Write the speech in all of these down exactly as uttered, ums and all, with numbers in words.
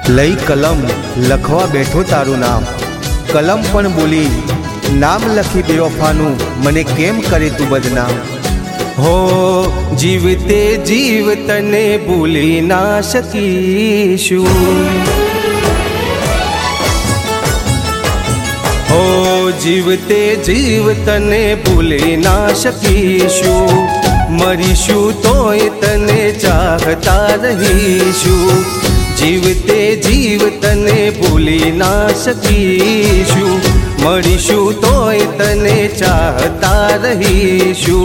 લઈ કલમ લખવા બેઠો તારું નામ, કલમ પણ બોલી નામ લખી બેવફાનું, મને કેમ કરે તું બદનામ। हो जीवते जीव तने भूली ना सकीशु, हो जीवते जीव तने भूली ना सकीशु, मरीशु तोय तने चाहता रहीशु। जीवते जीव तने भूली ना सकीशु, मरीशु तोय तने चाहता रहीशु।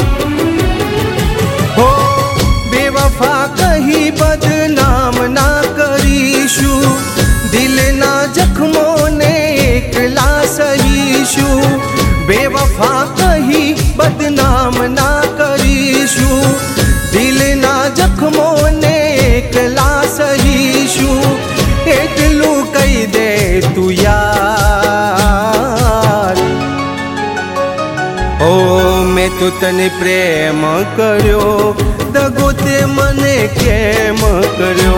हो बेवफा कहीं बदनाम ना करीशु, दिल ना जख्मों ने एकला सहीशु। बेवफा कहीं बदनाम ना करीशु, दिल ना जख्मों ने एकला सहीशु। एटलू कही दे तू यार, ओ मैं तो तने प्रेम कर्यो, दगो ते मने केम कर्यो।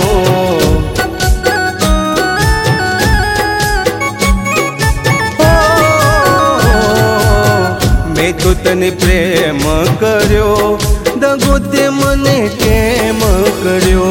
मैं तो तने प्रेम कर्यो, दगो ते मने केम कर्यो।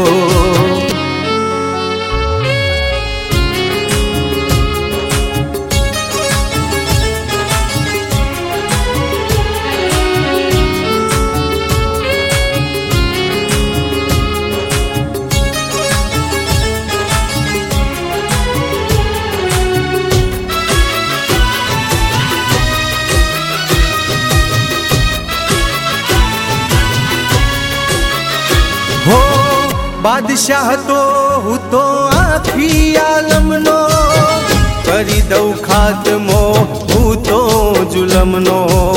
हो बादशाह तो हूँ तो आखी आलमनो, करी दऊ खात्मो हूँ तो जुलमनो।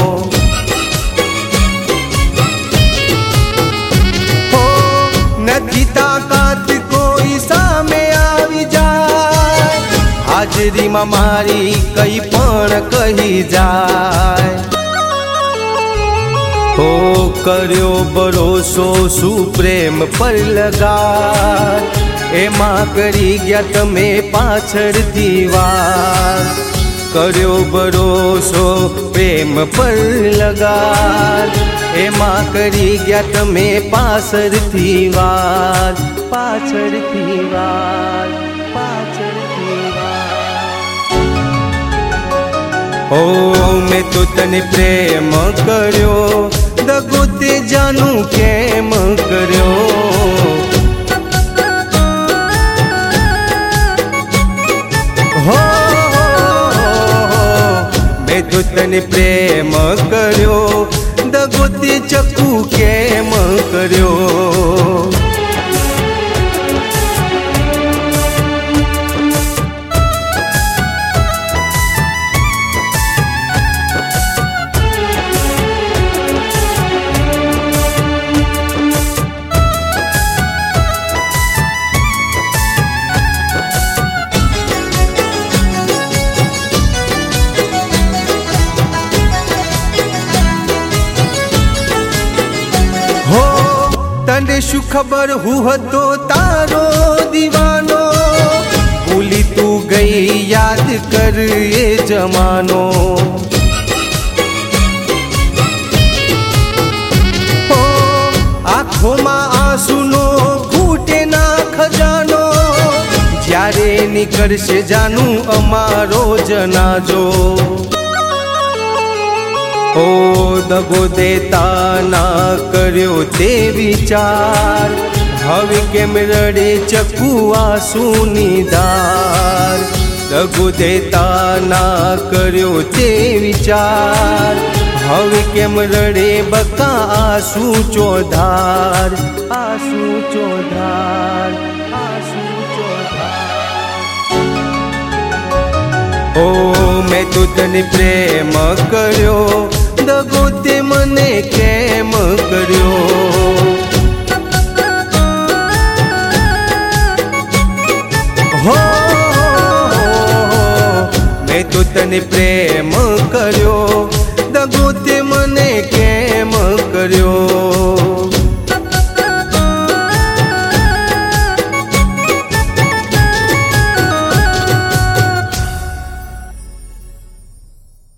हो नथी ताकात कोई सामे आवी जाए, हाजरी में मारी कई पण कही जाए। हो कर्यो भरोसो सुप्रेम पर लगा, एमा करी गया तमे पाछळथी वार। कर्यो भरोसो प्रेम पर लगा, एमा करी गया तमे पाछळथी वार। पाछळथी वार, पाछळथी वार। ओ मैं तो तने प्रेम कर्यो, दगो ते जानू केम कर्यो। हो मैं तो तने प्रेम कर्यो, दगो ते चक्कू केम कर्यो। हो तने शू खबर हूँ तो तारो दीवानो, भूली तू गई याद कर ये जमानो। हो आँखों में आंसू नो फूटे ना खजानो, ज्यारे निकलशे जानू अमारो जनाजो। ओ दगो देता ना कर्यो ते विचार, हवे केम रड़े चक्कू आंसूनी धार। दगो देता ना कर्यो ते विचार, हवे केम रड़े बका आंसू चौधार। आंसू चौधार, आंसू चौधार। ओ मैं तो तने प्रेम कर्यो, दगो ते मने केम कर्यो। हो मैं तो तने प्रेम कर्यो, दगो ते